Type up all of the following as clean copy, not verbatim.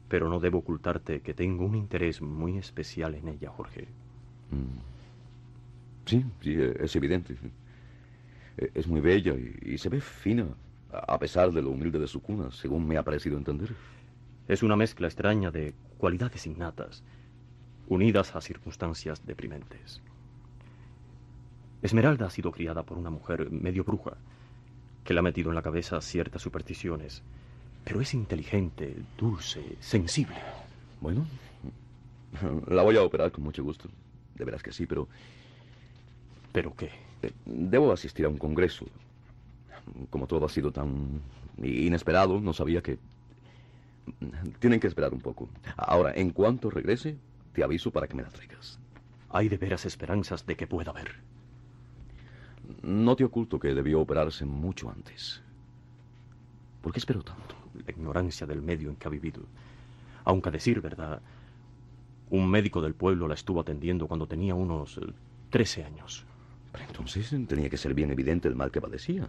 Pero no debo ocultarte que tengo un interés muy especial en ella, Jorge. Sí, es evidente. Es muy bella y se ve fina, a pesar de lo humilde de su cuna, según me ha parecido entender. Es una mezcla extraña de cualidades innatas, unidas a circunstancias deprimentes. Esmeralda ha sido criada por una mujer medio bruja, que le ha metido en la cabeza ciertas supersticiones, pero es inteligente, dulce, sensible. Bueno, la voy a operar con mucho gusto. De veras que sí, pero... ¿Pero qué? Debo asistir a un congreso. Como todo ha sido tan inesperado, no sabía que... Tienen que esperar un poco. Ahora, en cuanto regrese, te aviso para que me la traigas. Hay de veras esperanzas de que pueda ver. No te oculto que debió operarse mucho antes. ¿Por qué espero tanto? La ignorancia del medio en que ha vivido. Aunque a decir verdad, un médico del pueblo la estuvo atendiendo cuando tenía unos 13 años. Pero entonces tenía que ser bien evidente el mal que padecía.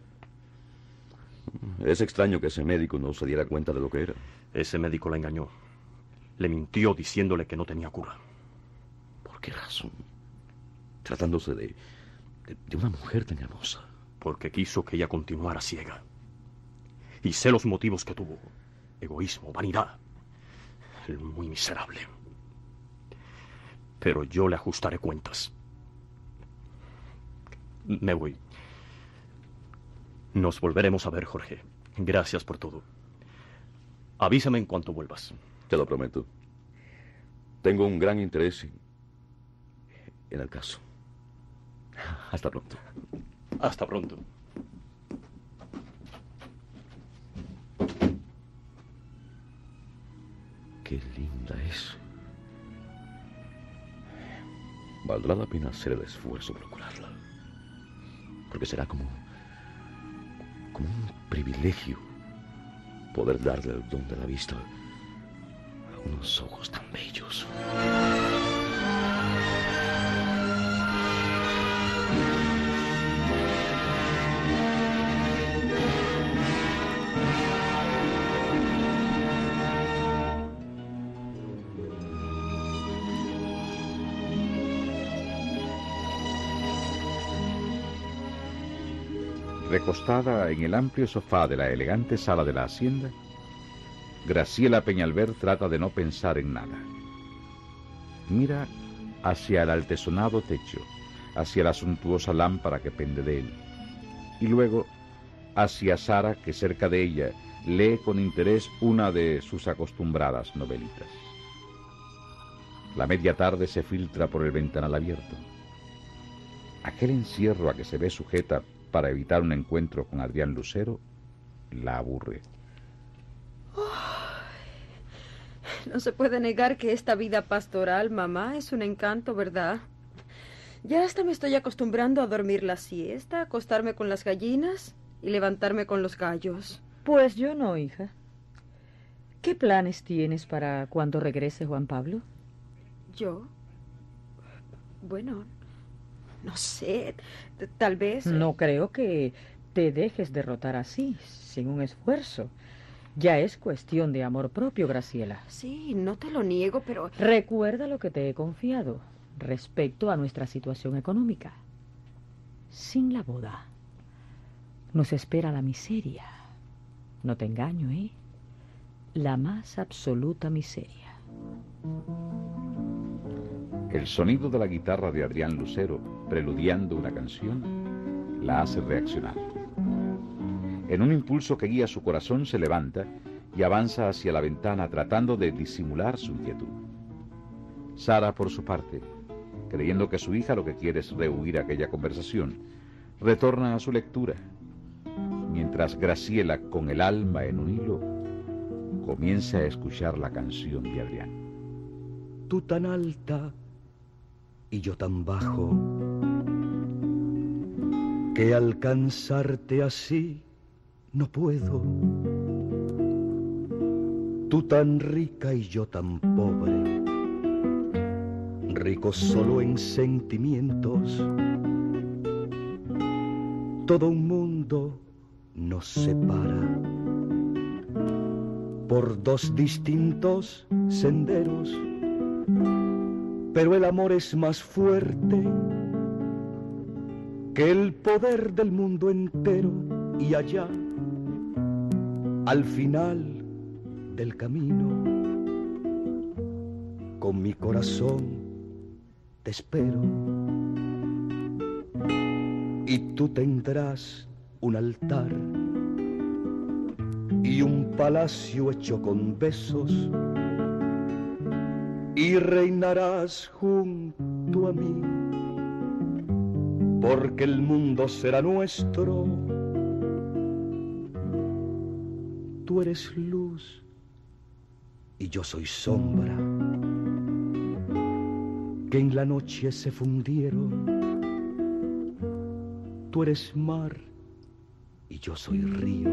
Es extraño que ese médico no se diera cuenta de lo que era. Ese médico la engañó. Le mintió diciéndole que no tenía cura. ¿Por qué razón? Tratándose de una mujer tan hermosa. Porque quiso que ella continuara ciega. Y sé los motivos que tuvo. Egoísmo, vanidad. El muy miserable. Pero yo le ajustaré cuentas. Me voy. Nos volveremos a ver, Jorge. Gracias por todo. Avísame en cuanto vuelvas. Te lo prometo. Tengo un gran interés en el caso. Hasta pronto. Hasta pronto. Qué linda es. Valdrá la pena hacer el esfuerzo procurarla. Porque será como un privilegio poder darle el don de la vista a unos ojos tan bellos. Recostada en el amplio sofá de la elegante sala de la hacienda, Graciela Peñalver trata de no pensar en nada. Mira hacia el altezonado techo, hacia la suntuosa lámpara que pende de él, y luego hacia Sara, que cerca de ella lee con interés una de sus acostumbradas novelitas. La media tarde se filtra por el ventanal abierto. Aquel encierro a que se ve sujeta para evitar un encuentro con Adrián Lucero la aburre. No se puede negar que esta vida pastoral, mamá, es un encanto, ¿verdad? Ya hasta me estoy acostumbrando a dormir la siesta, acostarme con las gallinas y levantarme con los gallos. Pues yo no, hija. ¿Qué planes tienes para cuando regrese Juan Pablo? ¿Yo? Bueno, no sé, tal vez... No creo que te dejes derrotar así, sin un esfuerzo. Ya es cuestión de amor propio, Graciela. Sí, no te lo niego, pero... Recuerda lo que te he confiado respecto a nuestra situación económica. Sin la boda, nos espera la miseria. No te engaño, ¿eh? La más absoluta miseria. El sonido de la guitarra de Adrián Lucero, preludiando una canción, la hace reaccionar. En un impulso que guía su corazón, se levanta y avanza hacia la ventana tratando de disimular su inquietud. Sara, por su parte, creyendo que su hija lo que quiere es rehuir aquella conversación, retorna a su lectura, mientras Graciela, con el alma en un hilo, comienza a escuchar la canción de Adrián. Tú tan alta y yo tan bajo, que alcanzarte así no puedo. Tú tan rica y yo tan pobre, rico solo en sentimientos. Todo un mundo nos separa, por dos distintos senderos, pero el amor es más fuerte que el poder del mundo entero, y allá, al final del camino, con mi corazón te espero, y tú tendrás un altar y un palacio hecho con besos, y reinarás junto a mí, porque el mundo será nuestro. Tú eres luz y yo soy sombra, que en la noche se fundieron. Tú eres mar y yo soy río,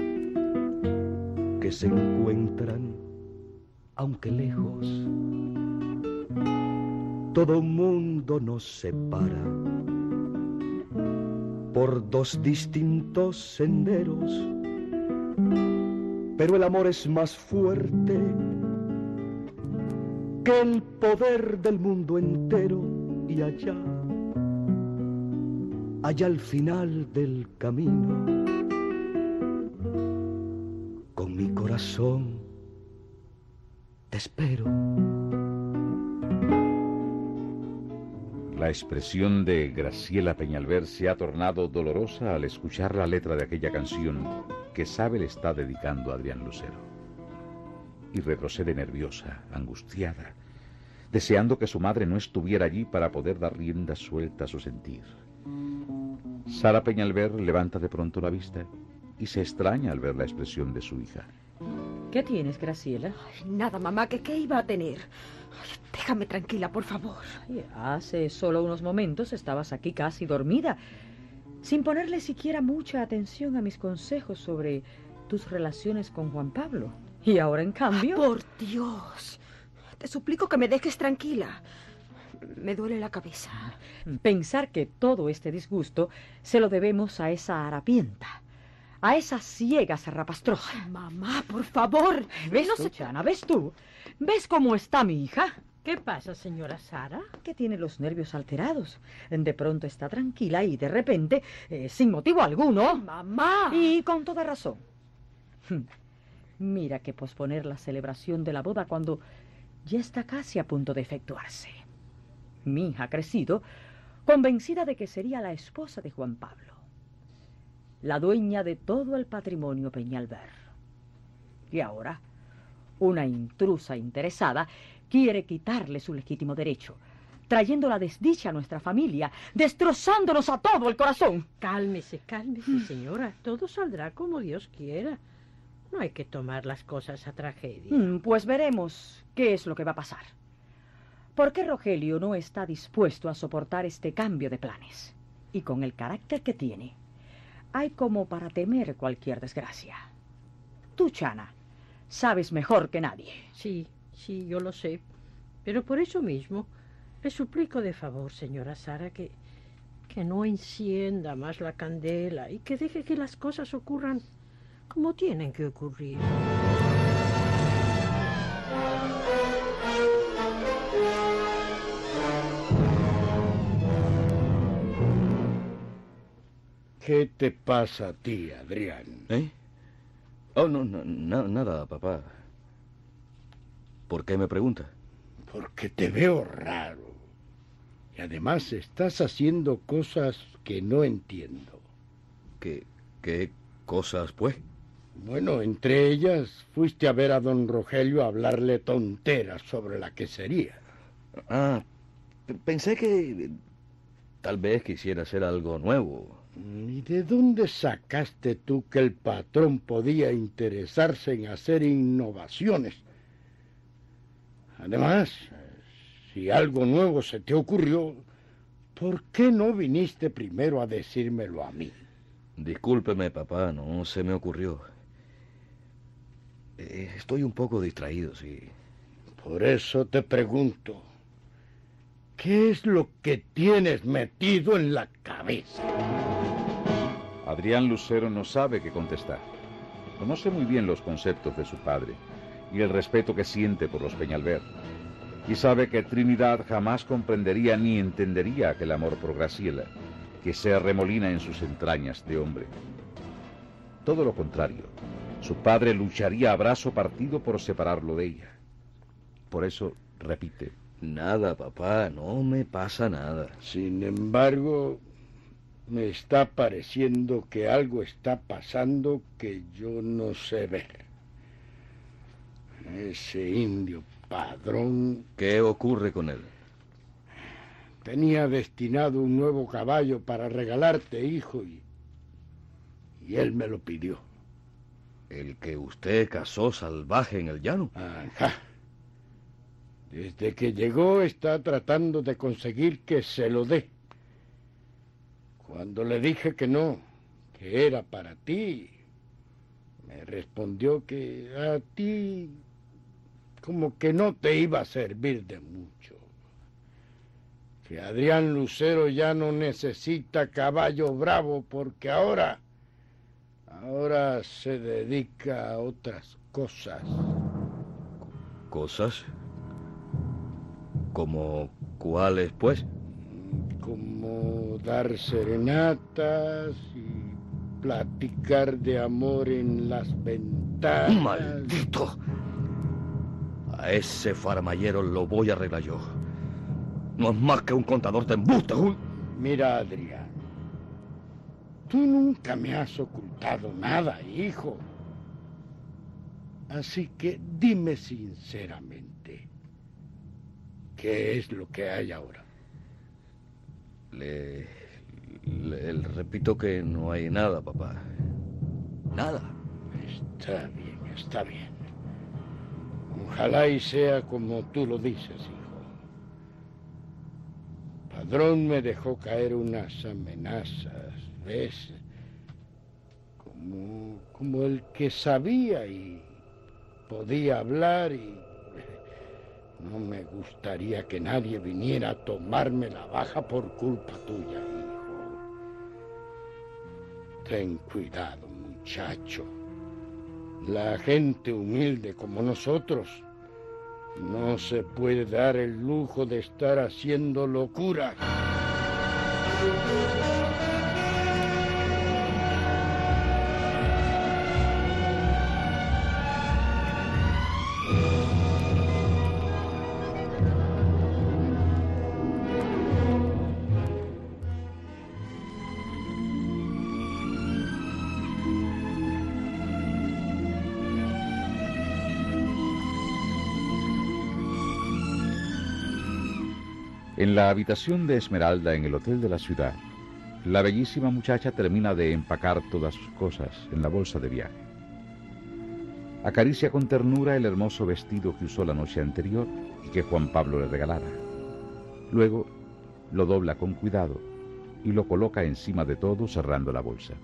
que se encuentran aunque lejos. Todo mundo nos separa por dos distintos senderos, pero el amor es más fuerte que el poder del mundo entero, y allá al final del camino, con mi corazón te espero. La expresión de Graciela Peñalver se ha tornado dolorosa al escuchar la letra de aquella canción que sabe le está dedicando a Adrián Lucero. Y retrocede nerviosa, angustiada, deseando que su madre no estuviera allí para poder dar rienda suelta a su sentir. Sara Peñalver levanta de pronto la vista y se extraña al ver la expresión de su hija. ¿Qué tienes, Graciela? Ay, nada, mamá, ¿qué iba a tener? Ay, déjame tranquila, por favor. Ay, hace solo unos momentos estabas aquí casi dormida, sin ponerle siquiera mucha atención a mis consejos sobre tus relaciones con Juan Pablo. Y ahora, en cambio... ¡Por Dios! Te suplico que me dejes tranquila. Me duele la cabeza. Pensar que todo este disgusto se lo debemos a esa harapienta, a esa ciega zarrapastrosa. Ay, mamá, por favor. ¿Ves tú, Chana? ¿Ves tú? ¿Ves cómo está mi hija? ¿Qué pasa, señora Sara? Que tiene los nervios alterados. De pronto está tranquila y de repente, sin motivo alguno... ¡Mamá! Y con toda razón. Mira que posponer la celebración de la boda cuando ya está casi a punto de efectuarse. Mi hija ha crecido convencida de que sería la esposa de Juan Pablo, la dueña de todo el patrimonio Peñalver. Y ahora, una intrusa interesada quiere quitarle su legítimo derecho, trayendo la desdicha a nuestra familia, destrozándonos a todo el corazón. Cálmese, señora. Todo saldrá como Dios quiera. No hay que tomar las cosas a tragedia. Pues veremos qué es lo que va a pasar. ¿Por qué Rogelio no está dispuesto a soportar este cambio de planes? Y con el carácter que tiene, hay como para temer cualquier desgracia. Tú, Chana, sabes mejor que nadie. Sí, yo lo sé. Pero por eso mismo, le suplico de favor, señora Sara, que no encienda más la candela y que deje que las cosas ocurran como tienen que ocurrir. ¿Qué te pasa a ti, Adrián? Oh, no, nada, papá. ¿Por qué me pregunta? Porque te veo raro. Y además estás haciendo cosas que no entiendo. ¿Qué cosas, pues? Bueno, entre ellas, fuiste a ver a don Rogelio a hablarle tonteras sobre la quesería. Pensé que tal vez quisiera hacer algo nuevo. ¿Y de dónde sacaste tú que el patrón podía interesarse en hacer innovaciones? Además, si algo nuevo se te ocurrió, ¿por qué no viniste primero a decírmelo a mí? Discúlpeme, papá, no se me ocurrió. Estoy un poco distraído, sí. Por eso te pregunto, ¿qué es lo que tienes metido en la cabeza? Adrián Lucero no sabe qué contestar. Conoce muy bien los conceptos de su padre y el respeto que siente por los Peñalver, y sabe que Trinidad jamás comprendería ni entendería aquel amor por Graciela, que se arremolina en sus entrañas de hombre. Todo lo contrario, su padre lucharía a brazo partido por separarlo de ella. Por eso, repite: Nada, papá, no me pasa nada. Sin embargo, me está pareciendo que algo está pasando que yo no sé ver. Ese indio Padrón ¿Qué ocurre con él? tenía destinado un nuevo caballo para regalarte, hijo, y él me lo pidió. ¿El que usted cazó salvaje en el llano? Ajá. Desde que llegó está tratando de conseguir que se lo dé. Cuando le dije que no, que era para ti, me respondió que a ti como que no te iba a servir de mucho. Que Adrián Lucero ya no necesita caballo bravo porque ahora se dedica a otras cosas. ¿Cosas? ¿Como cuáles, pues? Como dar serenatas y platicar de amor en las ventanas. ¡Maldito! A ese farmallero lo voy a arreglar yo. No es más que un contador de embustes. Mira, Adrián, tú nunca me has ocultado nada, hijo. Así que dime sinceramente, ¿qué es lo que hay ahora? Le repito que no hay nada, papá. Nada. Está bien, está bien. Ojalá y sea como tú lo dices, hijo. Padrón me dejó caer unas amenazas, ¿ves? Como el que sabía y podía hablar, y no me gustaría que nadie viniera a tomarme la baja por culpa tuya, hijo. Ten cuidado, muchacho. La gente humilde como nosotros no se puede dar el lujo de estar haciendo locuras. En la habitación de Esmeralda en el hotel de la ciudad, la bellísima muchacha termina de empacar todas sus cosas en la bolsa de viaje. Acaricia con ternura el hermoso vestido que usó la noche anterior y que Juan Pablo le regalara. Luego lo dobla con cuidado y lo coloca encima de todo, cerrando la bolsa.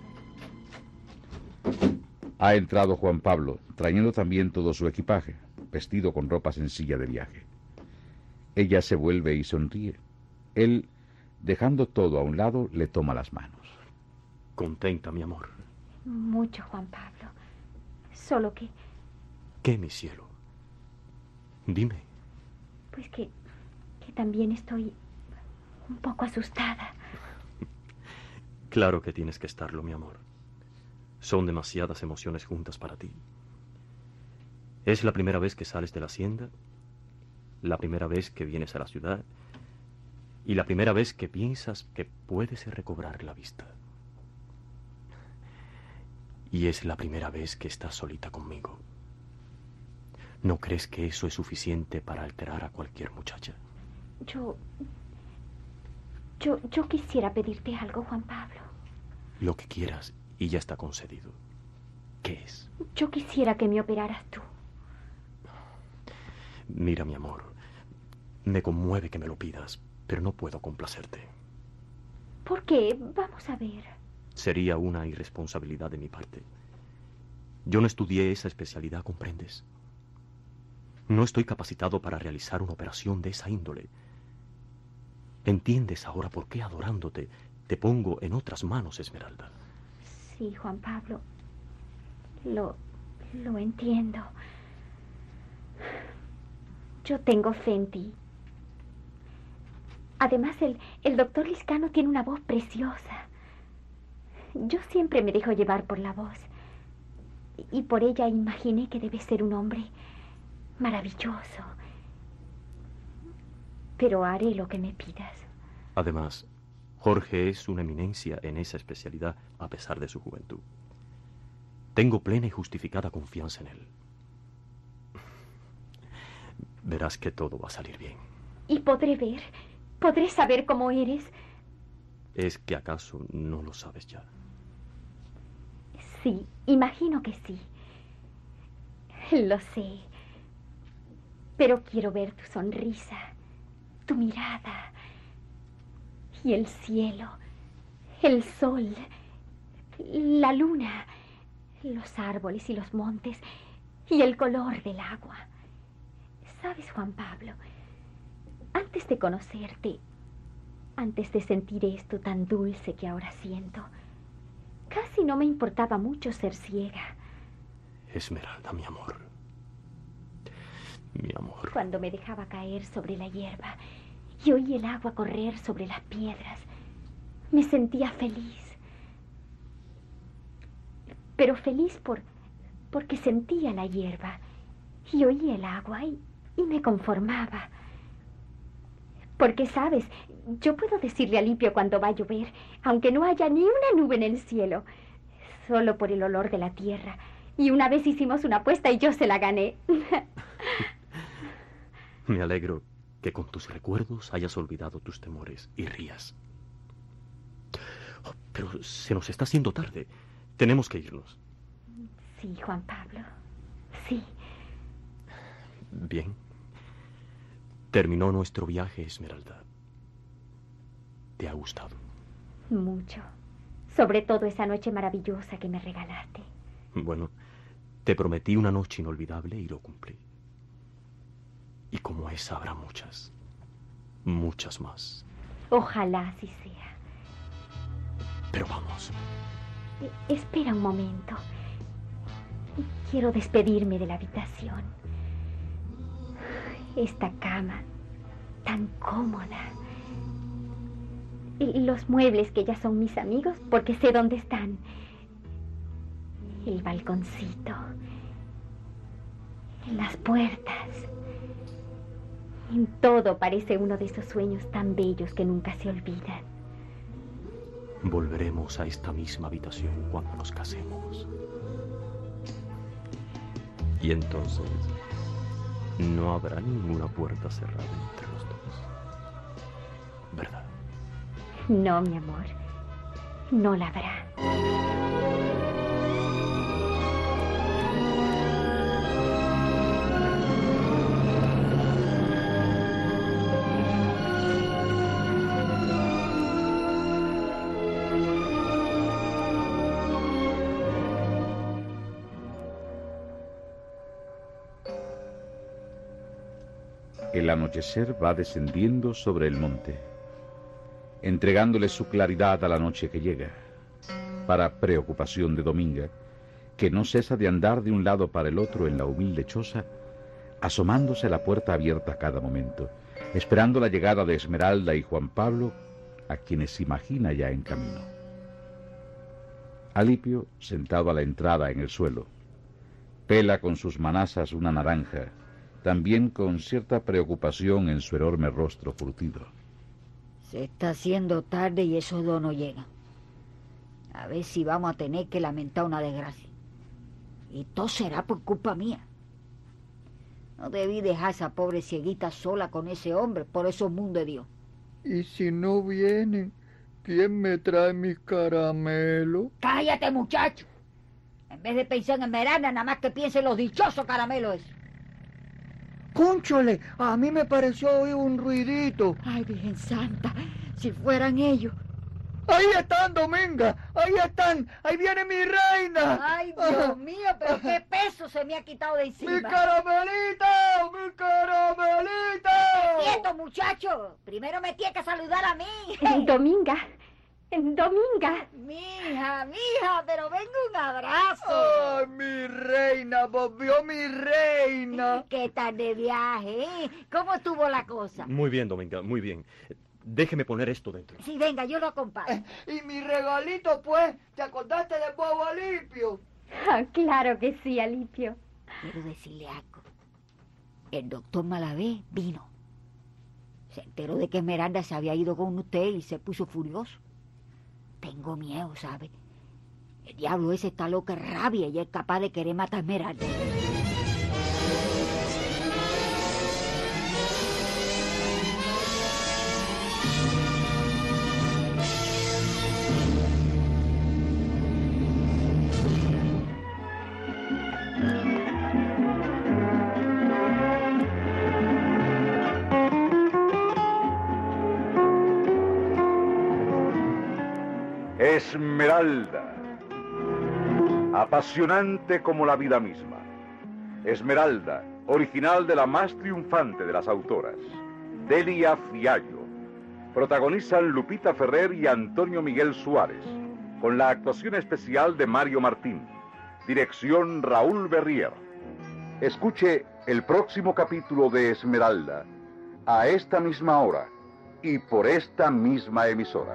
Ha entrado Juan Pablo, trayendo también todo su equipaje, vestido con ropa sencilla de viaje. Ella se vuelve y sonríe. Él, dejando todo a un lado, le toma las manos. Contenta, mi amor. Mucho, Juan Pablo. Solo que... ¿Qué, mi cielo? Dime. Pues que también estoy un poco asustada. Claro que tienes que estarlo, mi amor. Son demasiadas emociones juntas para ti. Es la primera vez que sales de la hacienda, la primera vez que vienes a la ciudad y la primera vez que piensas que puedes recobrar la vista. Y es la primera vez que estás solita conmigo. ¿No crees que eso es suficiente para alterar a cualquier muchacha? Yo quisiera pedirte algo, Juan Pablo. Lo que quieras y ya está concedido. ¿Qué es? Yo quisiera que me operaras tú. Mira, mi amor, me conmueve que me lo pidas, pero no puedo complacerte. ¿Por qué? Vamos a ver. Sería una irresponsabilidad de mi parte. Yo no estudié esa especialidad, ¿comprendes? No estoy capacitado para realizar una operación de esa índole. ¿Entiendes ahora por qué, adorándote, te pongo en otras manos, Esmeralda? Sí, Juan Pablo. Lo entiendo. Yo tengo fe en ti. Además, el doctor Liscano tiene una voz preciosa. Yo siempre me dejo llevar por la voz. Y por ella imaginé que debe ser un hombre maravilloso. Pero haré lo que me pidas. Además, Jorge es una eminencia en esa especialidad a pesar de su juventud. Tengo plena y justificada confianza en él. Verás que todo va a salir bien. ¿Y podré saber cómo eres? ¿Es que acaso no lo sabes ya? Sí, imagino que sí. Lo sé. Pero quiero ver tu sonrisa, tu mirada, y el cielo, el sol, la luna, los árboles y los montes, y el color del agua. ¿Sabes, Juan Pablo? Antes de conocerte, antes de sentir esto tan dulce que ahora siento, casi no me importaba mucho ser ciega. Esmeralda, mi amor. Mi amor. Cuando me dejaba caer sobre la hierba y oí el agua correr sobre las piedras, me sentía feliz. Pero feliz porque sentía la hierba y oía el agua y me conformaba. Porque, ¿sabes? Yo puedo decirle a Alipio cuando va a llover, aunque no haya ni una nube en el cielo, solo por el olor de la tierra. Y una vez hicimos una apuesta y yo se la gané. Me alegro que con tus recuerdos hayas olvidado tus temores y rías. Oh, pero se nos está haciendo tarde. Tenemos que irnos. Sí, Juan Pablo. Sí. Bien. Terminó nuestro viaje, Esmeralda. ¿Te ha gustado? Mucho. Sobre todo esa noche maravillosa que me regalaste. Bueno, te prometí una noche inolvidable y lo cumplí. Y como esa habrá muchas. Muchas más. Ojalá así sea. Pero vamos. Espera un momento. Quiero despedirme de la habitación. Esta cama tan cómoda. Y los muebles que ya son mis amigos porque sé dónde están. El balconcito. Las puertas. En todo parece uno de esos sueños tan bellos que nunca se olvidan. Volveremos a esta misma habitación cuando nos casemos. Y entonces no habrá ninguna puerta cerrada entre los dos. ¿Verdad? No, mi amor. No la habrá. El anochecer va descendiendo sobre el monte, entregándole su claridad a la noche que llega, para preocupación de Dominga, que no cesa de andar de un lado para el otro en la humilde choza, asomándose a la puerta abierta a cada momento, esperando la llegada de Esmeralda y Juan Pablo, a quienes imagina ya en camino. Alipio, sentado a la entrada en el suelo, pela con sus manazas una naranja, también con cierta preocupación en su enorme rostro curtido. Se está haciendo tarde y esos dos no llegan. A ver si vamos a tener que lamentar una desgracia. Y todo será por culpa mía. No debí dejar a esa pobre cieguita sola con ese hombre por esos mundos de Dios. ¿Y si no vienen, quién me trae mis caramelos? ¡Cállate, muchacho! En vez de pensar en Esmeralda, nada más que piense en los dichosos caramelos esos. ¡Cónchole! A mí me pareció oír un ruidito. Ay, Virgen Santa, si fueran ellos. ¡Ahí están, Dominga! ¡Ahí están! ¡Ahí viene mi reina! ¡Ay, Dios mío! ¿Pero qué peso se me ha quitado de encima? ¡Mi caramelito! ¡Mi caramelito! ¡Quieto, muchacho! Primero me tiene que saludar a mí. Dominga, Dominga. Mija, pero venga un abrazo. ¡Ay, mi reina! ¡Volvió mi reina! ¿Qué tal de viaje, eh? ¿Cómo estuvo la cosa? Muy bien, Dominga, muy bien. Déjeme poner esto dentro. Sí, venga, yo lo acompaño. ¿Y mi regalito, pues? ¿Te acordaste de bobo Alipio? Ah, claro que sí, Alipio. Quiero decirle algo. El doctor Malavé vino. Se enteró de que Esmeralda se había ido con usted y se puso furioso. Tengo miedo, ¿sabe? El diablo ese está loco de rabia y es capaz de querer matar a Esmeralda. Esmeralda, apasionante como la vida misma. Esmeralda, original de la más triunfante de las autoras, Delia Fiallo. Protagonizan Lupita Ferrer y Antonio Miguel Suárez, con la actuación especial de Mario Martín. Dirección Raúl Berrier. Escuche el próximo capítulo de Esmeralda a esta misma hora y por esta misma emisora.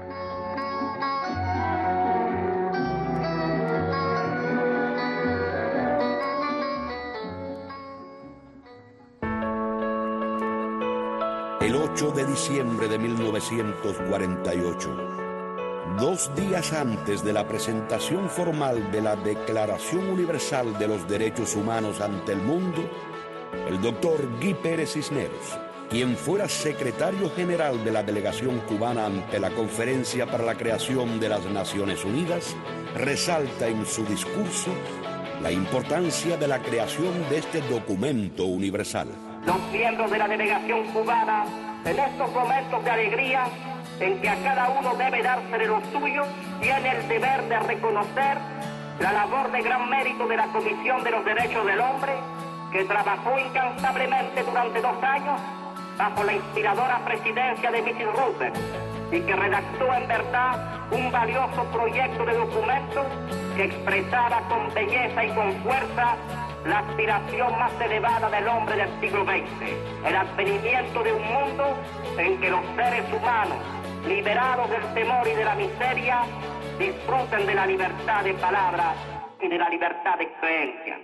El 8 de diciembre de 1948, 2 días antes de la presentación formal de la Declaración Universal de los Derechos Humanos ante el mundo, el doctor Guy Pérez Cisneros, quien fuera secretario general de la delegación cubana ante la Conferencia para la Creación de las Naciones Unidas, resalta en su discurso la importancia de la creación de este documento universal. Los miembros de la delegación cubana, en estos momentos de alegría, en que a cada uno debe dársele lo suyo, tiene el deber de reconocer la labor de gran mérito de la Comisión de los Derechos del Hombre, que trabajó incansablemente durante 2 años bajo la inspiradora presidencia de Mrs. Roosevelt y que redactó en verdad un valioso proyecto de documento que expresaba con belleza y con fuerza la aspiración más elevada del hombre del siglo XX, el advenimiento de un mundo en que los seres humanos, liberados del temor y de la miseria, disfruten de la libertad de palabra y de la libertad de creencia.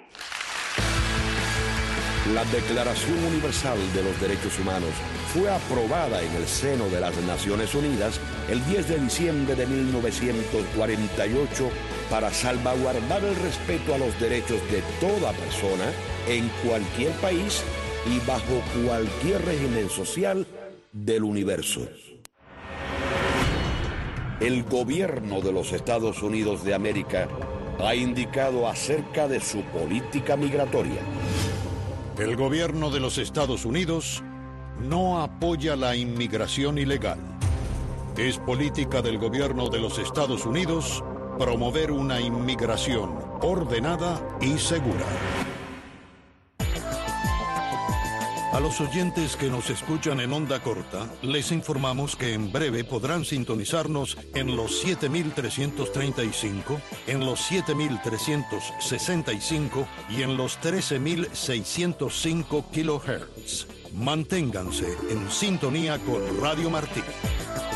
La Declaración Universal de los Derechos Humanos fue aprobada en el seno de las Naciones Unidas el 10 de diciembre de 1948 para salvaguardar el respeto a los derechos de toda persona en cualquier país y bajo cualquier régimen social del universo. El gobierno de los Estados Unidos de América ha indicado acerca de su política migratoria. El gobierno de los Estados Unidos no apoya la inmigración ilegal. Es política del gobierno de los Estados Unidos promover una inmigración ordenada y segura. A los oyentes que nos escuchan en onda corta, les informamos que en breve podrán sintonizarnos en los 7335, en los 7365 y en los 13605 kHz. Manténganse en sintonía con Radio Martí.